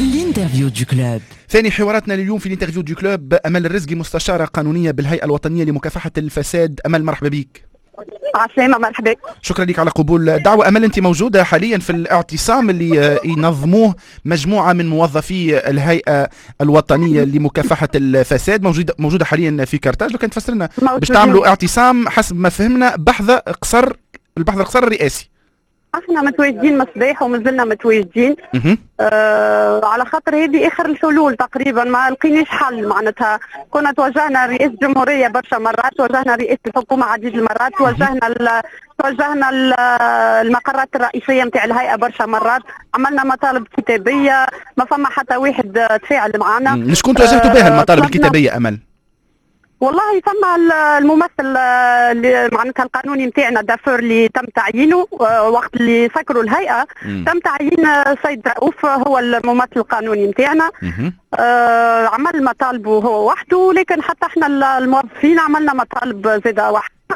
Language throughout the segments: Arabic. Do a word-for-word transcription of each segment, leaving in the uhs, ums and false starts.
الانترفيو دو كلوب. ثاني حواراتنا لليوم في الانترفيو دو كلوب أمل الرزقي، مستشارة قانونية بالهيئة الوطنية لمكافحة الفساد. أمل مرحبا بك. عسلامة، مرحبا. شكرا لك على قبول الدعوة. أمل، أنت موجودة حاليا في الاعتصام اللي ينظموه مجموعة من موظفي الهيئة الوطنية لمكافحة الفساد، موجودة موجودة حاليا في كرتاج. لو كنت تفسر لنا باش تعملوا اعتصام حسب ما فهمنا بحث قصر البحث القصر الرئاسي. احنا متواجدين مصباح ومازلنا متواجدين آه على خاطر هذه اخر الحلول تقريبا، ما لقيناش حل. معناتها كنا توجهنا رئيس الجمهوريه برشا مرات، توجهنا رئيس الحكومه عديد المرات، توجهنا توجهنا المقرات الرئيسيه نتاع الهيئه برشا مرات، عملنا مطالب كتابيه، ما فما حتى واحد تفاعل معنا. شكون تواجهتوا بها المطالب الكتابيه أمل؟ والله ثم الممثل اللي معناتها القانوني نتاعنا دافور اللي تم تعيينه وقت اللي سكروا الهيئه، م. تم تعيين سيد رؤوف هو الممثل القانوني نتاعنا. آه عمل مطالبه هو وحده، لكن حتى احنا الموظفين عملنا مطالب زاده وحدنا،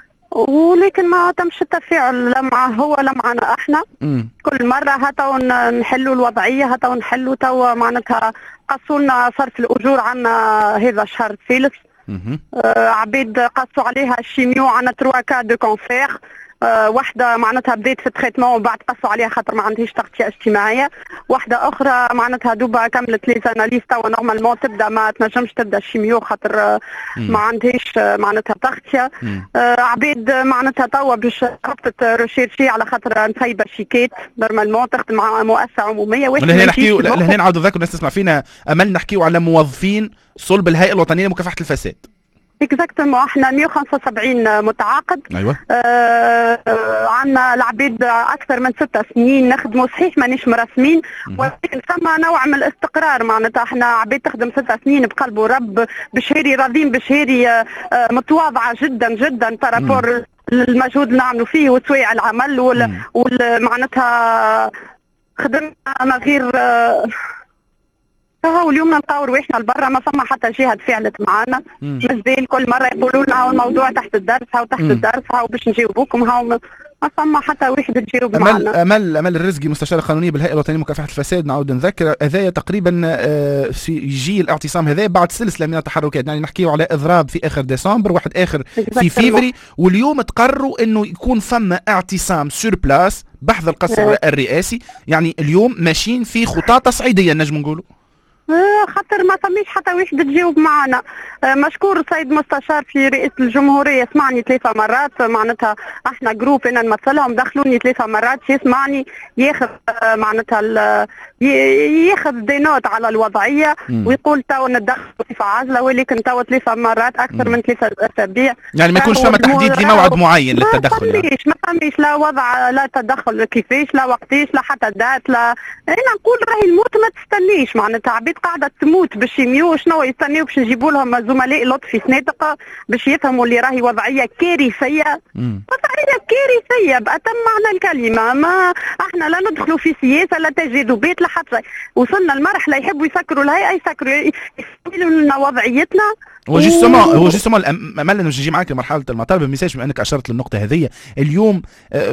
ولكن ما تمش التفاعل لا معه هو لا معنا احنا. م. كل مره هاتوا نحلوا الوضعيه، هاتوا نحلوا توا معناتها قصوا لنا صرف الاجور عنا هذا الشهر الثالث. آه عبيد قاسوا عليها الشيميو، عنا تروا كا دو كونسير. آه واحده معناتها بدات في التريتمون وبعد قاسوا عليها خاطر ما عندهاش تغطيه اجتماعيه، واحده اخرى معناتها دوبا كملت لي زاناليز توا نورمالمون تبدا ما تنجمش تبدا الشيميو خاطر آه ما عندهاش آه معناتها تغطيه. آه عبيد معناتها توا باش ربطت ريشيرشي على خاطر نسيب شيكات نورمالمون تخدم مع مؤسسه عموميه. لهنا نحكيو لهنا نعاودوا ذاك الناس تسمع فينا أمل، نحكيو على موظفين صلب الهيئه الوطنيه لمكافحه الفساد. اكزاكتومون احنا مئة وخمسة وسبعين متعاقد. ايوه. آه عندنا العبيد اكثر من ستة سنين نخدموا، صحيح مانيش مرسمين ولكن ثم نوع من الاستقرار. معناتها احنا عبيد تخدم ستة سنين بقلب ورب بشهيري راضين بشهيري آه متواضعه جدا جدا بارابور المجهود اللي نعملوا فيه وسويع العمل وال معناتها خدمنا ما غير آه هو اليوم نلقاو رواحنا لبرا، ما فما حتى جهه تفاعلت معنا. مازال كل مره يقولوا لنا هاو الموضوع تحت الدرس، هاو تحت الدرس، هاو باش نجاوبوكم، هاو ما فما حتى واحد تجاوب معنا. امل امل الرزقي، مستشاره قانونيه بالهيئه الوطنيه لمكافحه الفساد. نعاود نذكر هذايا تقريبا في يجي الاعتصام هذا بعد سلسله من التحركات، يعني نحكيو على اضراب في اخر ديسمبر، واحد اخر في فيفري، واليوم تقرروا انه يكون فما اعتصام سور بلاس بحث القصر الرئاسي. يعني اليوم ماشيين في خطى تصعيديه نجم نقولوا، خاطر ما فماش حتى واحد تجاوب معنا. مشكور السيد مستشار في رئاسة الجمهورية، سمعني ثلاثة مرات. معناتها احنا جروب انا نمثلهم، دخلوني ثلاثة مرات يسمعني ياخذ معناتها ياخذ دي نوت على الوضعية م. ويقول تو ندخل بصفة عاجلة، ولكن تو ثلاثة مرات اكثر م. من ثلاثة اسابيع. يعني ما يكونش فما تحديد لموعد معين للتدخل. ما فماش ما فماش لا وضع لا تدخل كيفاش، لا وقتاش، لا حتى دات، لا انا نقول راهي الموت ما تستنيش. معناتها عبيد قاعده تموت بالشيميو، شنو يستنيو باش نجيبوا لهم زملاء لطفي سنادق باش يفهموا اللي راهي وضعيه كارثيه. وضعيه كارثيه بأتم معنى الكلمه. ما احنا لا ندخلوا في سياسه لا تجاذبات لا حتى وصلنا لمرحله يحبوا يسكروا الهيئه، يسكروا يسكروا لنا وضعيتنا. هو جوستومون هو جوستومون الامل انه نجي معك لمرحله المطالب المساج، بما انك اشرت للنقطه هذه. اليوم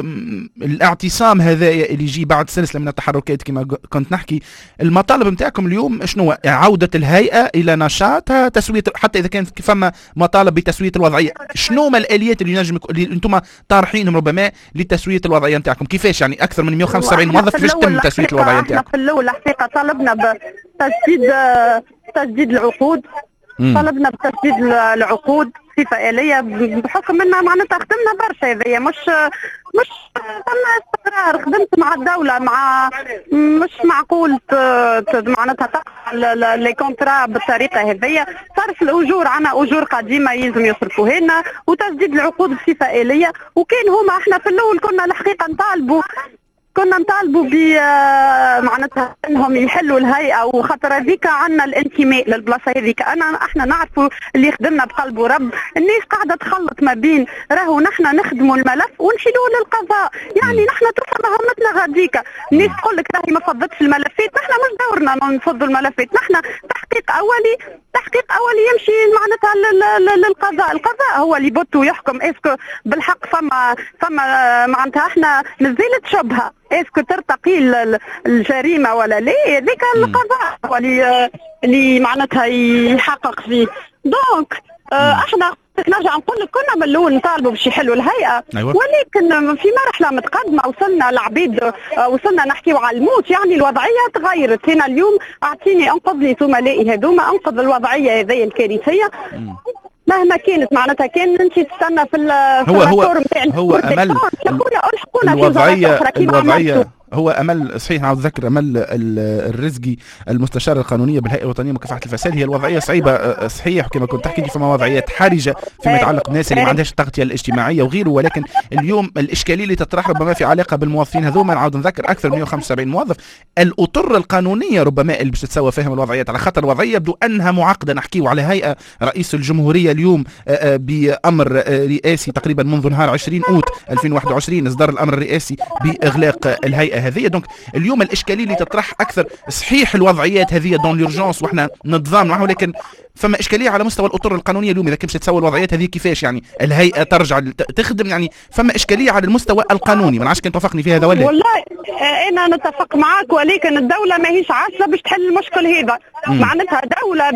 الاعتصام هذا اللي يجي بعد سلسله من التحركات كما كنت نحكي، المطالب نتاعكم اليوم شنو؟ عوده الهيئه الى نشاطها، تسويه، حتى اذا كان فما مطالب بتسويه الوضعيه، شنو ما الاليات اللي نجم اللي انتم طارحينهم ربما لتسويه الوضعيه نتاعكم؟ كيفاش يعني اكثر من مئة وخمسة وسبعين موظف كيفاش تم تسويه الوضعيه نتاعكم؟ احنا في الاول الحقيقه طلبنا بتجديد تجديد العقود. طلبنا بتجديد العقود صفة آلية بحكم ان معناتها خدمنا برشا. هذيا مش مش ثم استقرار، خدمت مع الدولة، مع مش معقول معناتها تقع لي كونترا بالطريقة هذيا. صرف الأجور، عنا أجور قديمة يلزم يصرفوها لنا، وتجديد العقود بصفة آلية. وكان هما احنا في الأول كنا الحقيقة نطالبوا كنا نطالبوا ب معناتها انهم يحلوا الهيئه، وخاطر هذيك عندنا الانتماء للبلاصه هذيك. انا احنا نعرفوا اللي خدمنا بقلب ورب، الناس قاعده تخلط ما بين راهو نحن نخدموا الملف ونشيلوه للقضاء. يعني نحن توصل مهمتنا غاديك. الناس تقول لك راهي ما فضتش الملفات، نحن مش دورنا نفضوا الملفات، نحن تحقيق اولي تحقيق اولي يمشي معناتها للقضاء. القضاء هو اللي بوتو يحكم اسكو بالحق فما فما معناتها احنا نزلت شبهه اسكو ترتقي الجريمه ولا لا، هذاك القضاء هو اللي اللي معناتها يحقق فيه. دونك آه احنا نرجع نقول لك كنا من الاول نطالبوا باش يحلوا الهيئه. أيوة. ولكن في مرحله متقدمه وصلنا العبيد، وصلنا نحكيو على الموت، يعني الوضعيه تغيرت. هنا اليوم اعطيني انقذ لي زملائي هذوما، انقذ الوضعيه هذه الكارثيه مهما كانت. معناتها كان انت تستنى في هو هو هو امل الوضعيه الوضعيه هو امل صحيح. نعاود نذكر امل الرزقي المستشاره القانونيه بالهيئه الوطنيه لمكافحه الفساد. هي الوضعيه صعيبه صحيح، كما كنت تحكي لي فما وضعيات حرجه فيما يتعلق بالناس اللي ما عندهاش التغطيه الاجتماعيه وغيره. ولكن اليوم الاشكاليه اللي تطرح ربما في علاقه بالموظفين هذوما. نعاود نذكر اكثر من مئة وخمسة وسبعين موظف. الاطر القانونيه ربما اللي باش تتسوى فهم الوضعيات، على خاطر الوضعيه يبدو انها معقده. نحكيو على هيئه رئيس الجمهوريه اليوم بامر رئاسي تقريبا منذ نهار عشرين اوت ألفين وواحد وعشرين اصدر الامر الرئاسي باغلاق الهيئه هذه. دونك اليوم الاشكاليه اللي تطرح اكثر صحيح الوضعيات هذه دون لورجونس واحنا نتضامن معها، ولكن فما اشكاليه على مستوى الاطر القانونيه اليوم. اذا كنت تسوي الوضعيات هذه كيفاش يعني الهيئه ترجع تخدم، يعني فما اشكاليه على المستوى القانوني. ما نعرفش كنت توافقني في هذا ولا؟ والله انا نتفق معك، ولكن الدوله ماهيش عاصله باش تحل المشكل هذا. معناتها دوله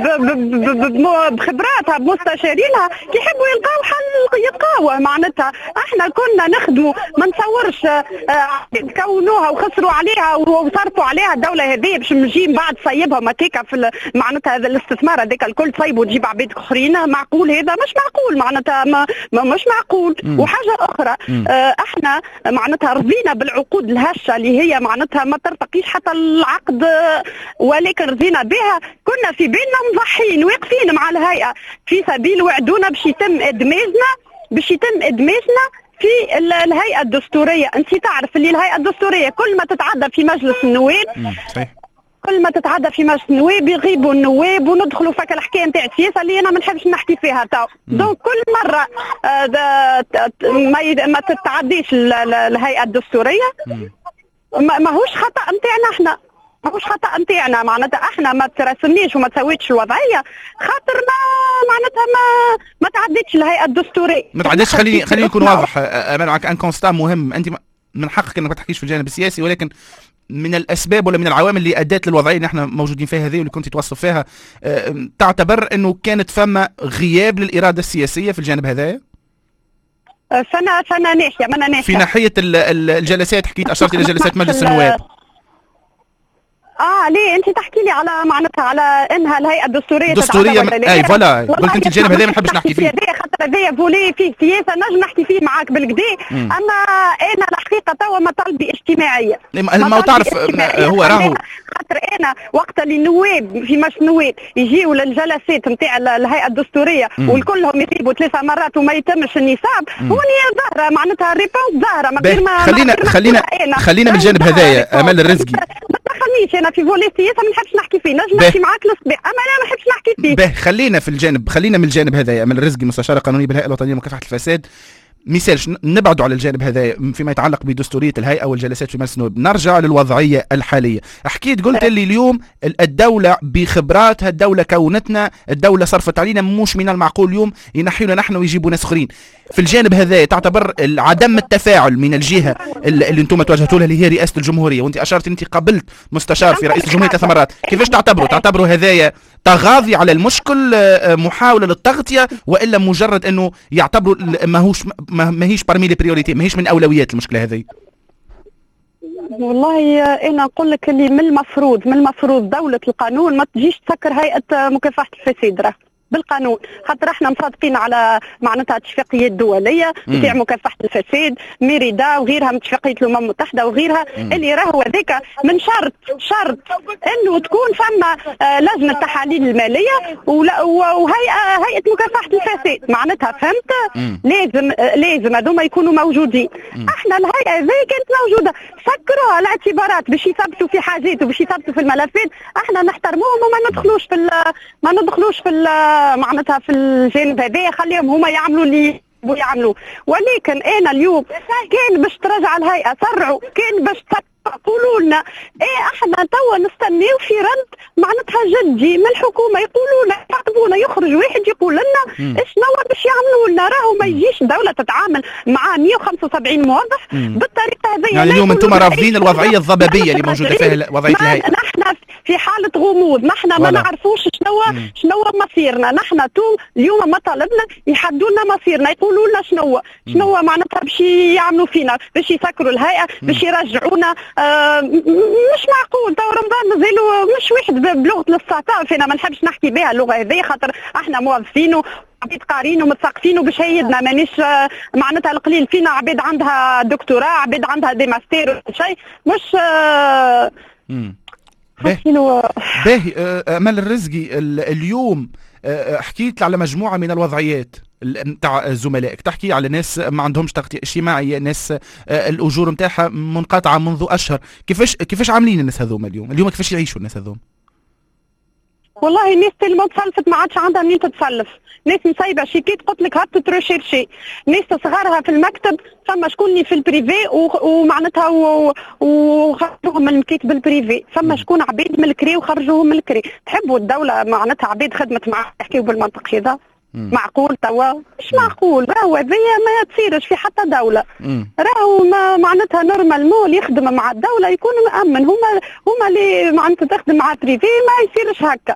بخبراتها بمستشارينها كيحبوا يلقاو حل يلقاوه. معناتها احنا كنا نخدموا ما نصورش كونوها وخسروا عليها وصرفوا عليها الدوله هذه باش نجي من بعد صيبهم هكاك في معناتها هذا الاستثمار هذاك الكل تصيب وتجيب عباد اخرين. معقول هذا؟ مش معقول. معناتها ما, ما مش معقول. مم. وحاجه اخرى اه احنا معناتها رضينا بالعقود الهشه اللي هي معناتها ما ترتقيش حتى العقد، ولكن رضينا بها. كنا في بالنا مضحين واقفين مع الهيئه في سبيل وعدونا باش يتم ادماجنا باش يتم ادماجنا في الهيئه الدستوريه. انت تعرف اللي الهيئه الدستوريه كل ما تتعدى في مجلس النواب صحيح كل ما تتعدى في مجلس النواب يغيبوا النواب وندخلوا فك الحكايه نتاع السياسه اللي انا ما نحبش نحكي فيها تو. دونك كل مره ما ما تتعديش الهيئه الدستوريه ماهوش خطا نتاعنا احنا، ماهوش خطا نتاعنا. معناتها احنا ما ترسمنيش وما تسويتش الوضعيه خاطر ما معناتها ما ما تعديتش الهيئه الدستوريه ما تعديتش. خليني خليني نكون واضح امام معك. ان كونستا مهم، انت من حقك انك ما تحكيش في الجانب السياسي، ولكن من الاسباب ولا من العوامل اللي ادت للوضعيه اللي احنا موجودين فيها هذه واللي كنت توصف فيها، تعتبر انه كانت فما غياب للاراده السياسيه في الجانب هذايا؟ فانا فانا ناحيه ما انا ناحيه في ناحيه الجلسات. حكيت اشرت الى جلسات مجلس النواب. اه ليه انت تحكي لي على معناتها على انها الهيئه الدستوريه دستوريه من... اي فوالا قلت انت الجانب هذا ما نحبش نحكي فيه خاطر هذايا فولي فيه سياسه نجم نحكي فيه معاك بالكدا. اما انا الحقيقه توا مطالبي اجتماعيه ما تعرف هو راهو خاطر انا وقت اللي النواب في مش نواب يجيوا للجلسات نتاع الهيئه الدستوريه والكلهم يغيبوا ثلاثه مرات وما يتمش النصاب، هوني ظاهره معناتها الريبونس ظاهره من غير ما خلينا خلينا خلينا من الجانب هذايا امل الرزقي. ما تدخلنيش انا في فولي سياسه ما نحبش نحكي فيه، نجم نحكي معاك الصباح اما انا ما نحبش نحكي فيه. به خلينا في الجانب خلينا من الجانب هذايا امل الرزقي مستشاره قانونيه بالهيئه الوطنيه لمكافحه الفساد. مثالش نبعدوا على الجانب هذا فيما يتعلق بدستوريه الهيئه والجلسات في مجلس النواب، نرجع للوضعيه الحاليه. حكيت قلت لي اليوم الدوله بخبراتها، الدوله كونتنا، الدوله صرفت علينا، مش من المعقول اليوم ينحيونا نحن ويجيبوا ناس اخرين. في الجانب هذا تعتبر عدم التفاعل من الجهه اللي انتم توجهتوا لها اللي هي رئاسه الجمهوريه، وانت اشرت انت قبلت مستشار في رئيس الجمهوريه ثلاث مرات، كيفاش تعتبروا؟ تعتبروا هذايا تغاضي على المشكل، محاوله للتغطيه، والا مجرد انه يعتبروا ماهوش ماهيش بارمي لي بريوريتي، ماهيش من اولويات المشكله هذه؟ والله انا نقول لك اللي من المفروض من المفروض دوله القانون ما تجيش تسكر هيئه مكافحه الفساد راه بالقانون، خاطر احنا مصادقين على معناتها اتفاقيات دوليه نتاع مكافحه الفساد، ميريدا وغيرها من اتفاقيه الامم المتحده وغيرها، مم. اللي راهو هذاك من شرط شرط انه تكون فما آه لجنه التحاليل الماليه وهيئه هيئه مكافحه الفساد، معناتها فهمت؟ مم. لازم آه لازم هذوما يكونوا موجودين. مم. احنا الهيئه هذه كانت موجوده، سكروها الاعتبارات باش يثبتوا في حاجات وباش يثبتوا في الملفات، احنا نحترموهم وما ندخلوش في ما ندخلوش في معناتها في الجانب هذا، خليهم هما يعملوا اللي يعملوا. ولكن انا اليوم كان باش ترجع الهيئه سرعوا، كان باش قولوا لنا ايه احنا توا نستناو في رد معناتها جدي من الحكومه، يقولوا لنا يعطونا، يخرج واحد يقول لنا شنو باش يعملوا لنا. راهو ما يجيش الدوله تتعامل مع مئة وخمسة وسبعين موظف مم. بالطريقه هذه. يعني اليوم انتم رافضين الوضعيه الضبابيه اللي موجوده فيها وضعيه الهيئه. نحن في حاله غموض، نحن ما نعرفوش شنو شنو مصيرنا. نحن تو اليوم مطالبنا يحدوا لنا مصيرنا، يقولوا لنا شنو شنو معناتها باش يعملوا فينا، باش يسكروا الهيئه، باش يرجعونا. آه مش معقول. تو رمضان مازالوا مش واحد بلغه الاستعطاف. انا ما نحبش نحكي بها اللغه هذه، خاطر احنا موظفين عبيد قارين ومتثقفين وبشهيدنا، مانيش معناتها القليل فينا عبيد عندها دكتوراه، عبيد عندها دي ماستير ولا شيء، مش آه باهي. امل الرزقي، اليوم حكيت على مجموعه من الوضعيات نتاع زملائك، تحكي على ناس ما عندهمش تغطيه اجتماعيه، ناس الاجور نتاعها منقطعه منذ اشهر. كيفاش كيفاش عاملين الناس هذوما اليوم؟ اليوم كيفاش يعيشوا الناس هذوما؟ والله الناس اللي تسلفت ما عادش عندها منين تتسلف، ناس مسايبه شيكيت قلت لك هبطت تروشيرشي، ناس صغارها في المكتب، فما شكون اللي في البريفي ومعناتها وخرجوهم من المكاتب البريفي، فما شكون عبيد من الكري وخرجوهم من الكري. تحبوا الدوله معناتها عبيد خدمت معاه يحكيوا بالمنطق هذا؟ معقول توا؟ مش معقول. راهو هذيا ما تصيرش في حتى دوله. راهو ما معناتها نورمالمون اللي يخدم مع الدوله يكون مأمن. هما هما اللي معناتها تخدم مع بريفي ما يصيرش هكا.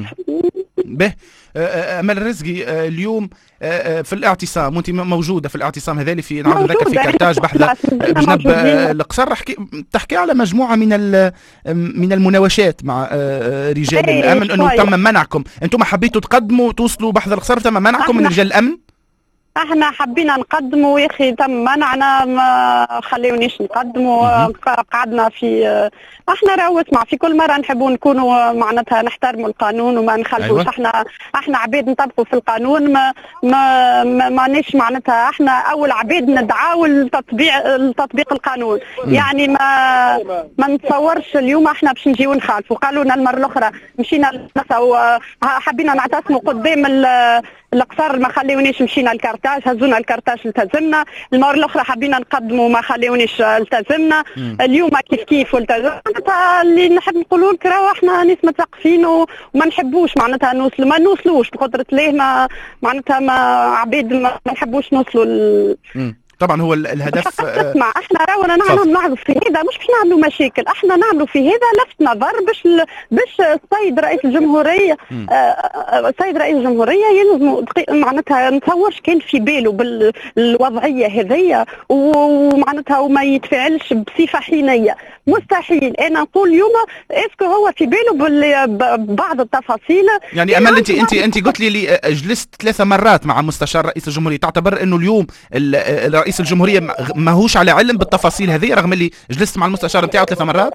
به امل الرزقي، اليوم في الاعتصام وانت موجوده في الاعتصام هذا اللي في نعاود نذكر في كرتاج بحذا بجنب القصر، تحكي على مجموعه من من المناوشات مع رجال الامن انه تم منعكم، انتم حبيتوا تقدموا توصلوا بحذا القصر تم منعكم من رجال الامن؟ احنا حبينا نقدموا يا اخي تم منعنا، ما خليونيش نقدموا. قعدنا في احنا راهو اسمع في كل مره نحبوا نكونوا معناتها نحترموا القانون وما نخالفوش. أيوة. احنا احنا عبيد نطبقوا في القانون، ما ما مانيش معناتها احنا اول عبيد ندعاو التطبيق التطبيق القانون. م. يعني ما ما نتصورش اليوم احنا باش نجيو نخالفوا. قالوا لنا المره الاخرى مشينا حبينا نعتصموا قدام القصر ما خليونيش، مشينا الكرتاج هزونا الكرتاج التزمنا. المره الاخرى حبينا نقدموا ما خليونيش التزمنا. مم. اليوم كيف كيف التزمنا. اللي نحب نقولوا لك راهو احنا ناس متثقفين وما نحبوش معناتها نوصلوا، ما نوصلوش بقدره الله، ما معناتها ما عبيد ما نحبوش نوصلوا ال... طبعا هو الهدف. اسمع احنا رانا نعملوا نعملوا في هذا مش باش نعملوا مشاكل، احنا نعملوا في هذا لفت نظر باش باش السيد رئيس الجمهوريه السيد رئيس الجمهوريه يلزم معناتها نتصورش كان في باله بالوضعيه هذيا ومعناتها وما يتفاعلش بصفه حينيه، مستحيل. انا نقول اليوم اسكو هو في باله ببعض التفاصيل. يعني امل انت انت انت قلت لي, لي جلست ثلاث مرات مع مستشار رئيس الجمهوريه، تعتبر انه اليوم رئيس الجمهوريه ماهوش على علم بالتفاصيل هذه رغم اللي جلست مع المستشار نتاعو ثلاث مرات؟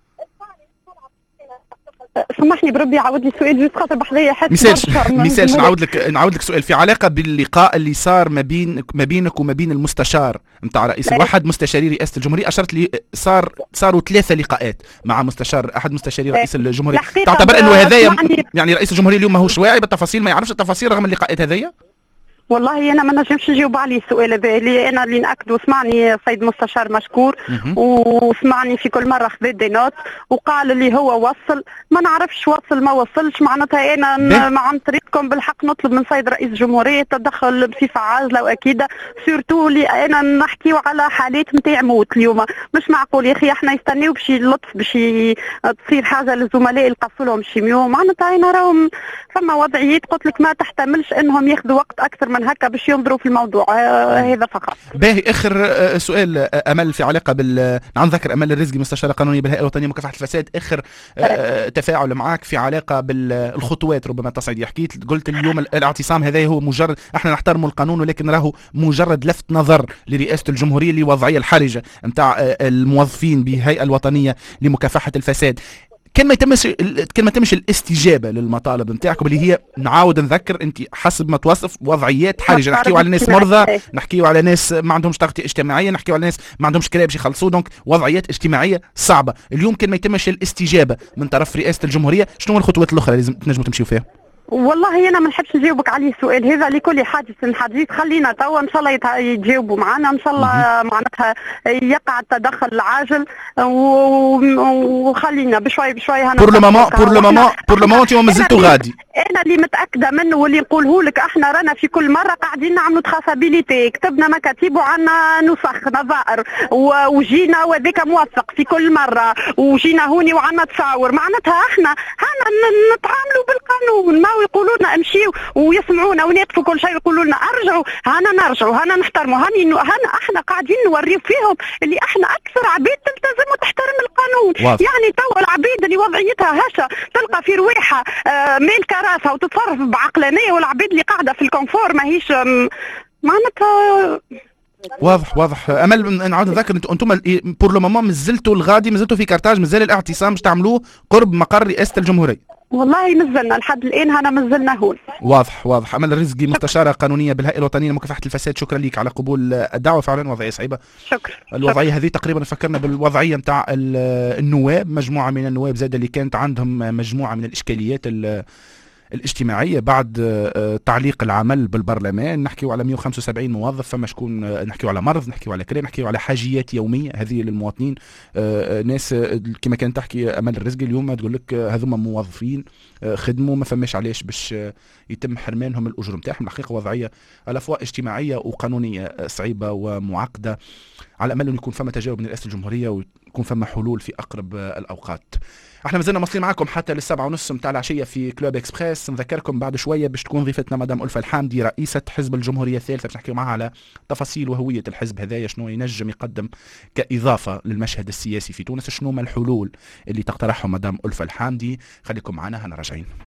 سامحني بربي عاود لي السؤال جوست خاطر بحذايا حاسس ميسالش ميسالش نعاود لك نعاود لك سؤال في علاقه باللقاء اللي صار ما بين ما بينك وما بين المستشار نتاع رئيس واحد مستشاري رئاسه الجمهوريه. اشرت لي صار صاروا ثلاثه لقاءات مع مستشار احد مستشاري رئيس الجمهوريه، تعتبر انه هذايا يعني رئيس الجمهوريه اليوم ماهوش واعي بالتفاصيل، ما يعرفش التفاصيل رغم اللقاءات هذيا؟ والله انا ما نجمش نجاوب عليه السؤال هذا، اللي انا اللي ناكد. سمعني سيد مستشار مشكور وسمعني في كل مره خذ دي نوت وقال اللي هو وصل، ما نعرفش وصل ما وصلش. معناتها انا مع عن طريقكم بالحق نطلب من سيد رئيس الجمهوريه التدخل بصفه عاجله واكيده، سورتو اللي انا نحكيو على حالات نتاع موت اليوم. مش معقول يا اخي احنا يستنيو باش لطف باش تصير حاجه للزملاء يلقصوا لهم شيميو. معناتها انا راهم فما وضعيات قلت لك ما تحتملش انهم ياخذوا وقت اكثر من هكا باش ينظروا في الموضوع. آه هذا فقط. باهي اخر آه سؤال امل في علاقه بال نعم ذكر امل الرزقي مستشاره قانونيه بالهيئه الوطنيه لمكافحه الفساد. اخر آه تفاعل معك في علاقه بالخطوات ربما تصعيديه. حكيت قلت اليوم الاعتصام هذا هو مجرد احنا نحترم القانون ولكن راهو مجرد لفت نظر لرئاسه الجمهوريه لوضعيه الحرجه نتاع الموظفين بالهيئه الوطنيه لمكافحه الفساد. كان ما يتمش كان ما يتمش الاستجابه للمطالب نتاعكم اللي هي نعاود نذكر انت حسب ما توصف وضعيات حرجه، نحكيو على ناس مرضى، نحكيو على ناس ما عندهمش تغطيه اجتماعيه، نحكيو على ناس ما عندهمش كلاب باش يخلصوا، دونك وضعيات اجتماعيه صعبه. اليوم كان ما يتمش الاستجابه من طرف رئاسه الجمهوريه، شنو الخطوات الاخرى لازم تنجموا تمشيو فيها؟ والله انا ما نحبش نجاوبك عليه السؤال هذا، لكل حادث حديث. خلينا توا ان شاء الله يت- يتجاوبوا معنا ان شاء الله. معناتها يقع التدخل العاجل و- وخلينا بشوي بشوي هنا. بور لو مومون بور لو مومون بور لو مومون انتم مازلتوا غادي. انا اللي متاكده منه واللي نقوله لك، احنا رانا في كل مره قاعدين نعملوا تخاسابيليتي، كتبنا مكاتب وعندنا نسخ نظائر و- وجينا وذاك موثق في كل مره، وجينا هوني وعندنا تصاور. معناتها احنا هنا ن- نتعاملوا بالقانون، ما يقولوا لنا امشيوا ويسمعونا ونقفوا كل شيء يقولوا لنا ارجعوا، هنا نرجعوا، هنا نحترموا، هني هنا احنا قاعدين نوريو فيهم اللي احنا اكثر عبيد تلتزم وتحترم القانون. واضح. يعني تو العبيد اللي وضعيتها هشة تلقى في رواحها آه ميل كراسه وتتصرف بعقلانيه، والعبيد اللي قاعده في الكونفور ماهيش آم، معناتها. واضح واضح. امل نعاود نذكر انتم انتم بور لو مومون مازلتوا الغادي، مازلتوا في كارتاج، مازال الاعتصام باش تعملوه قرب مقر رئاسه الجمهوريه. والله مازلنا لحد الان هنا مازلنا هون. واضح واضح. امل الرزقي مستشاره قانونيه بالهيئه الوطنيه لمكافحه الفساد، شكرا لك على قبول الدعوه. فعلا وضعيه صعيبه. شكرا. الوضعيه هذه تقريبا فكرنا بالوضعيه نتاع النواب، مجموعه من النواب زاد اللي كانت عندهم مجموعه من الاشكاليات الاجتماعيه بعد تعليق العمل بالبرلمان. نحكيو على مئة وخمسة وسبعين موظف، فما شكون نحكيو على مرض، نحكيو على كلام، نحكيو على حاجيات يوميه هذه للمواطنين. ناس كما كانت تحكي امل الرزقي اليوم تقول لك هذوما موظفين خدموا ما فماش علاش باش يتم حرمانهم الاجور نتاعهم. الحقيقه وضعيه على فوا اجتماعيه وقانونيه صعيبه ومعقده، على امل انه يكون فما تجاوب من رئاسه الجمهوريه ويكون فما حلول في اقرب الاوقات. احنا مازلنا مواصلين معكم حتى للسبعة ونص متاع العشيه في كلوب اكسبريس. نذكركم بعد شويه باش تكون ضيفتنا مدام ألفة الحامدي رئيسه حزب الجمهوريه الثالثه، باش نحكيو معها على تفاصيل وهويه الحزب هذايا، شنو ينجم يقدم كاضافه للمشهد السياسي في تونس، شنو ما الحلول اللي تقترحهم مدام ألفة الحامدي. خليكم معنا هنا راجعين.